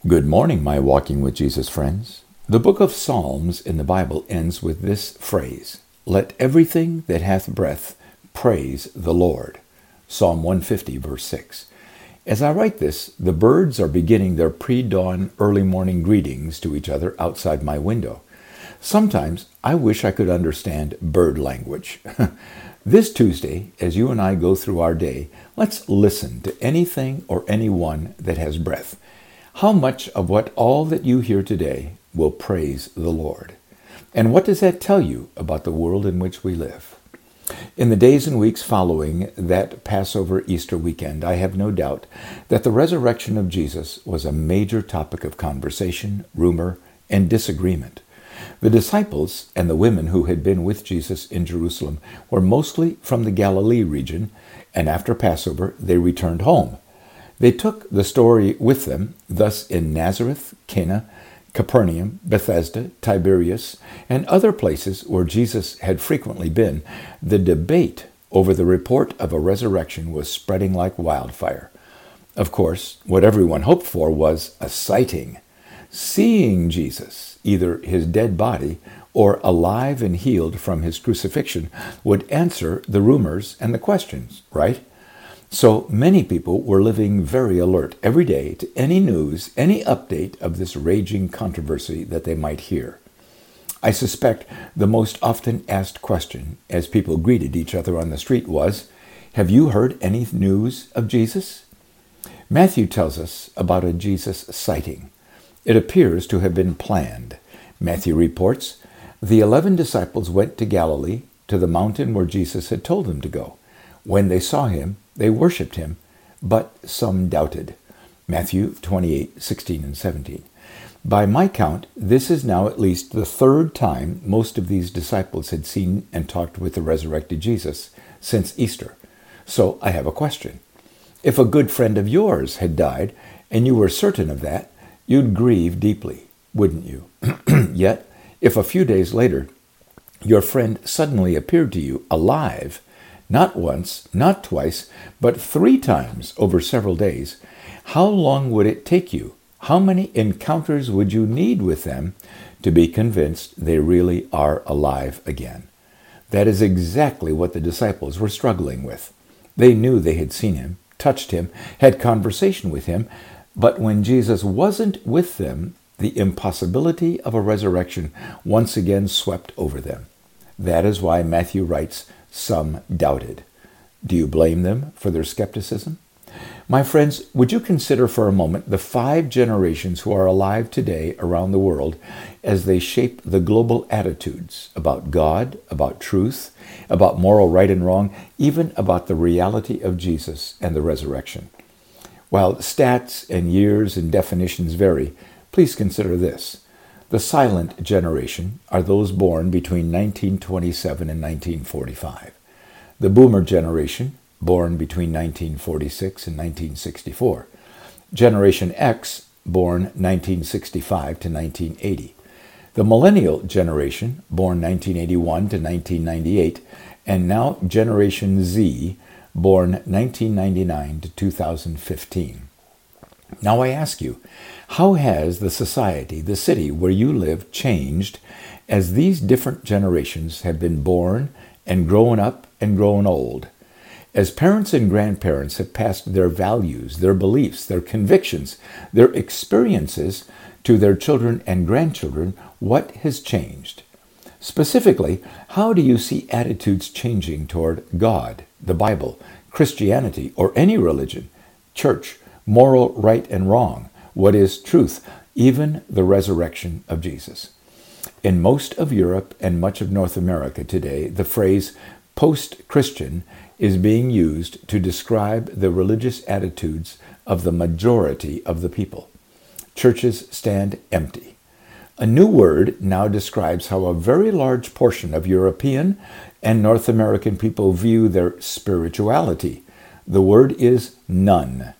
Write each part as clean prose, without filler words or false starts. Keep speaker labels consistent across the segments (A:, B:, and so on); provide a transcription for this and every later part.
A: Good morning, my Walking with Jesus friends. The book of Psalms in the Bible ends with this phrase, "Let everything that hath breath praise the Lord." Psalm 150, verse 6. As I write this, the birds are beginning their pre-dawn early morning greetings to each other outside my window. Sometimes I wish I could understand bird language. This Tuesday, as you and I go through our day, let's listen to anything or anyone that has breath. How much of all that you hear today will praise the Lord? And what does that tell you about the world in which we live? In the days and weeks following that Passover Easter weekend, I have no doubt that the resurrection of Jesus was a major topic of conversation, rumor, and disagreement. The disciples and the women who had been with Jesus in Jerusalem were mostly from the Galilee region, and after Passover they returned home. They took the story with them, thus in Nazareth, Cana, Capernaum, Bethesda, Tiberias, and other places where Jesus had frequently been, the debate over the report of a resurrection was spreading like wildfire. Of course, what everyone hoped for was a sighting. Seeing Jesus, either his dead body or alive and healed from his crucifixion, would answer the rumors and the questions, right? So many people were living very alert every day to any news, any update of this raging controversy that they might hear. I suspect the most often asked question as people greeted each other on the street was, "Have you heard any news of Jesus?" Matthew tells us about a Jesus sighting. It appears to have been planned. Matthew reports, "The 11 disciples went to Galilee, to the mountain where Jesus had told them to go. When they saw him, they worshipped him, but some doubted." Matthew 28, 16 and 17. By my count, this is now at least the third time most of these disciples had seen and talked with the resurrected Jesus since Easter. So I have a question. If a good friend of yours had died, and you were certain of that, you'd grieve deeply, wouldn't you? Yet, if a few days later, your friend suddenly appeared to you alive, not once, not twice, but 3 times over several days, how long would it take you? How many encounters would you need with them to be convinced they really are alive again? That is exactly what the disciples were struggling with. They knew they had seen him, touched him, had conversation with him, but when Jesus wasn't with them, the impossibility of a resurrection once again swept over them. That is why Matthew writes, "Some doubted." Do you blame them for their skepticism? My friends, would you consider for a moment the 5 generations who are alive today around the world as they shape the global attitudes about God, about truth, about moral right and wrong, even about the reality of Jesus and the resurrection? While stats and years and definitions vary, please consider this. The silent generation are those born between 1927 and 1945. The boomer generation, born between 1946 and 1964. Generation X, born 1965 to 1980. The millennial generation, born 1981 to 1998, and now Generation Z, born 1999 to 2015. Now I ask you, how has the society, the city where you live, changed as these different generations have been born and grown up and grown old? As parents and grandparents have passed their values, their beliefs, their convictions, their experiences to their children and grandchildren, what has changed? Specifically, how do you see attitudes changing toward God, the Bible, Christianity, or any religion, church, moral right and wrong, what is truth, even the resurrection of Jesus? In most of Europe and much of North America today, the phrase post-Christian is being used to describe the religious attitudes of the majority of the people. Churches stand empty. A new word now describes how a very large portion of European and North American people view their spirituality. The word is none,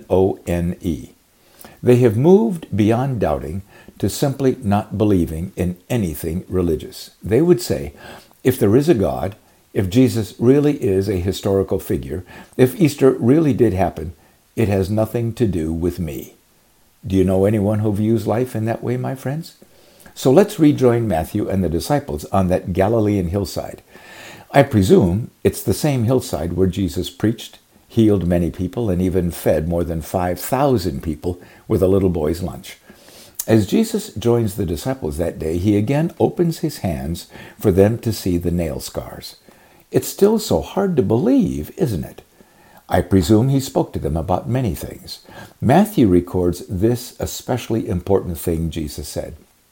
A: N-O-N-E. They have moved beyond doubting to simply not believing in anything religious. They would say, if there is a God, if Jesus really is a historical figure, if Easter really did happen, it has nothing to do with me. Do you know anyone who views life in that way, my friends? So let's rejoin Matthew and the disciples on that Galilean hillside. I presume it's the same hillside where Jesus preached, healed many people, and even fed more than 5,000 people with a little boy's lunch. As Jesus joins the disciples that day, he again opens his hands for them to see the nail scars. It's still so hard to believe, isn't it? I presume he spoke to them about many things. Matthew records this especially important thing Jesus said.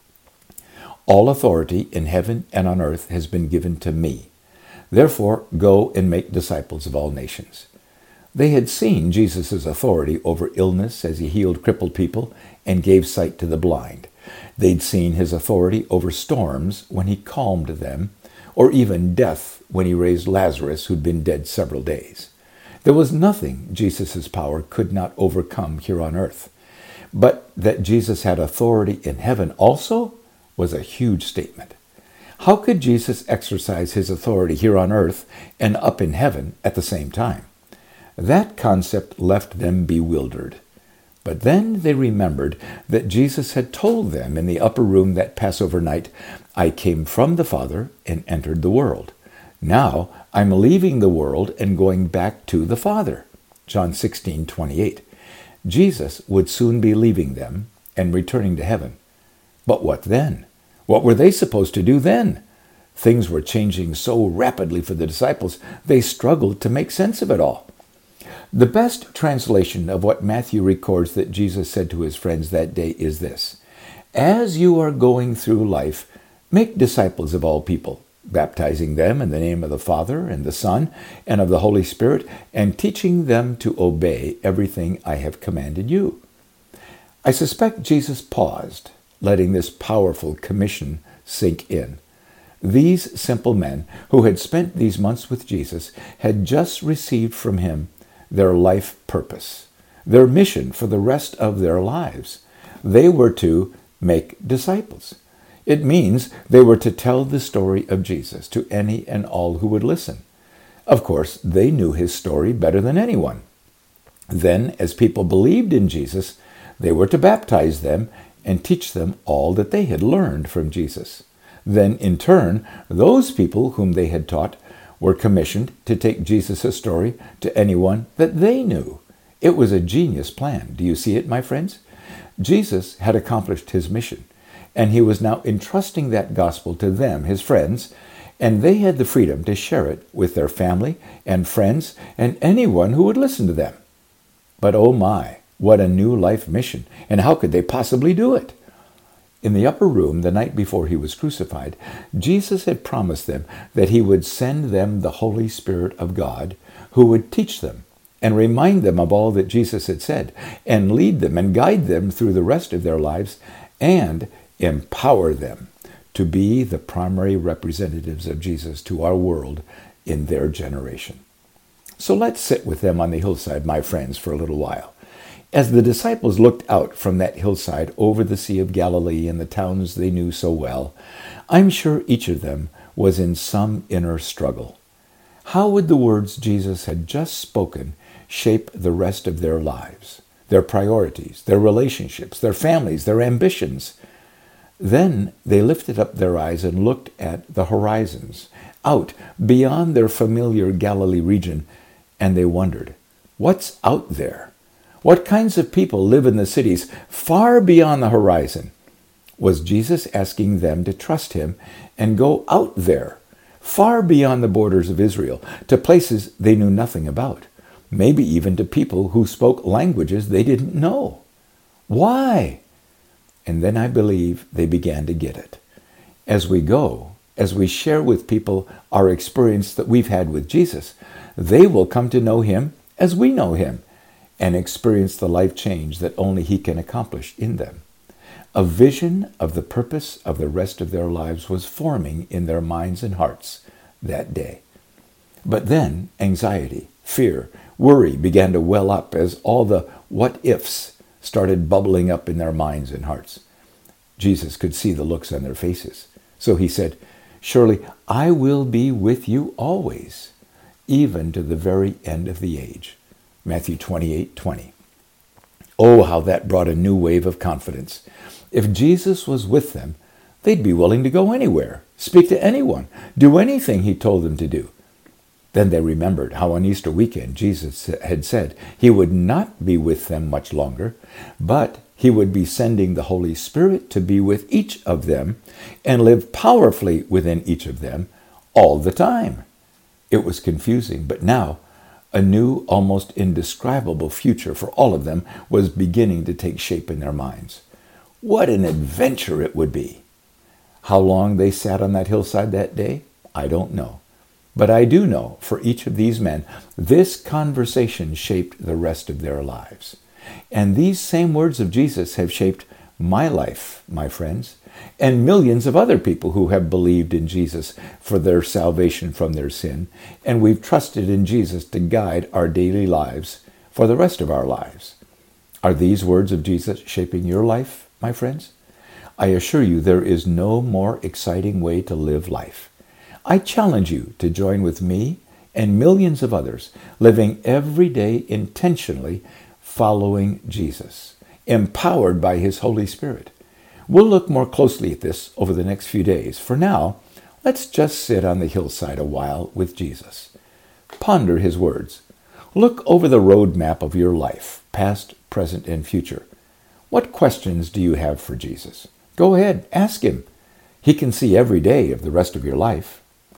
A: All authority in heaven and on earth has been given to me. Therefore, go and make disciples of all nations. They had seen Jesus' authority over illness as he healed crippled people and gave sight to the blind. They'd seen his authority over storms when he calmed them, or even death when he raised Lazarus, who'd been dead several days. There was nothing Jesus' power could not overcome here on earth. But that Jesus had authority in heaven also was a huge statement. How could Jesus exercise his authority here on earth and up in heaven at the same time? That concept left them bewildered. But then they remembered that Jesus had told them in the upper room that Passover night, I came from the Father and entered the world. Now I'm leaving the world and going back to the Father. John 16:28. Jesus would soon be leaving them and returning to heaven. But what then? What were they supposed to do then? Things were changing so rapidly for the disciples, they struggled to make sense of it all. The best translation of what Matthew records that Jesus said to his friends that day is this: as you are going through life, make disciples of all people, baptizing them in the name of the Father and the Son and of the Holy Spirit, and teaching them to obey everything I have commanded you. I suspect Jesus paused, letting this powerful commission sink in. These simple men who had spent these months with Jesus had just received from him their life purpose, their mission for the rest of their lives. They were to make disciples. It means they were to tell the story of Jesus to any and all who would listen. Of course, they knew his story better than anyone. Then, as people believed in Jesus, they were to baptize them and teach them all that they had learned from Jesus. Then, in turn, those people whom they had taught were commissioned to take Jesus' story to anyone that they knew. It was a genius plan. Do you see it, my friends? Jesus had accomplished his mission, and he was now entrusting that gospel to them, his friends, and they had the freedom to share it with their family and friends and anyone who would listen to them. But oh my, what a new life mission, and how could they possibly do it? In the upper room the night before he was crucified, Jesus had promised them that he would send them the Holy Spirit of God, who would teach them and remind them of all that Jesus had said, and lead them and guide them through the rest of their lives, and empower them to be the primary representatives of Jesus to our world in their generation. So let's sit with them on the hillside, my friends, for a little while. As the disciples looked out from that hillside over the Sea of Galilee and the towns they knew so well, I'm sure each of them was in some inner struggle. How would the words Jesus had just spoken shape the rest of their lives, their priorities, their relationships, their families, their ambitions? Then they lifted up their eyes and looked at the horizons, out beyond their familiar Galilee region, and they wondered, what's out there? What kinds of people live in the cities far beyond the horizon? Was Jesus asking them to trust him and go out there, far beyond the borders of Israel, to places they knew nothing about, maybe even to people who spoke languages they didn't know? Why? And then I believe they began to get it. As we go, as we share with people our experience that we've had with Jesus, they will come to know him as we know him, and experience the life change that only he can accomplish in them. A vision of the purpose of the rest of their lives was forming in their minds and hearts that day. But then anxiety, fear, worry began to well up as all the what-ifs started bubbling up in their minds and hearts. Jesus could see the looks on their faces. So he said, surely I will be with you always, even to the very end of the age. Matthew 28:20. Oh, how that brought a new wave of confidence. If Jesus was with them, they'd be willing to go anywhere, speak to anyone, do anything he told them to do. Then they remembered how on Easter weekend Jesus had said he would not be with them much longer, but he would be sending the Holy Spirit to be with each of them and live powerfully within each of them all the time. It was confusing, but now a new, almost indescribable future for all of them was beginning to take shape in their minds. What an adventure it would be! How long they sat on that hillside that day, I don't know. But I do know, for each of these men, this conversation shaped the rest of their lives. And these same words of Jesus have shaped my life, my friends, and millions of other people who have believed in Jesus for their salvation from their sin, and we've trusted in Jesus to guide our daily lives for the rest of our lives. Are these words of Jesus shaping your life, my friends? I assure you there is no more exciting way to live life. I challenge you to join with me and millions of others living every day intentionally following Jesus, empowered by his Holy Spirit. We'll look more closely at this over the next few days. For now, let's just sit on the hillside a while with Jesus. Ponder his words. Look over the road map of your life, past, present, and future. What questions do you have for Jesus? Go ahead, ask him. He can see every day of the rest of your life.